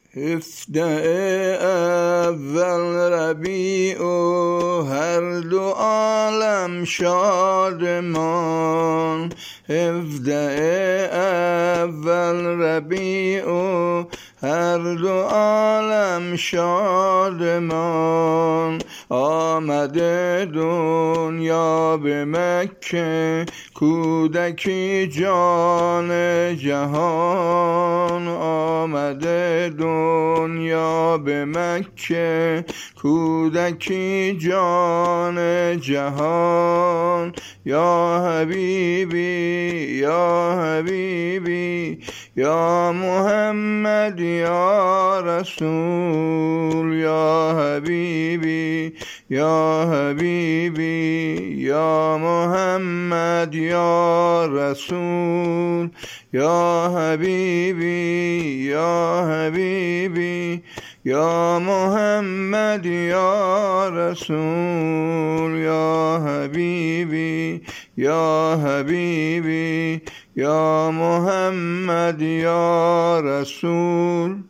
17 اول ربیع و هر دو عالم شادمان. 17 اول ربیع و هر دو عالم شادمان. آمده دنیا به مکه کودکی جان جهان. آمده دنیا به مکه کودکی جان جهان. یا حبیبی یا حبیبی یا محمد یا رسول. یا حبیبی یا حبیبی یا محمد یا رسول. یا حبیبی یا حبیبی یا محمد یا رسول. یا حبیبی یا حبیبی یا محمد یا رسول.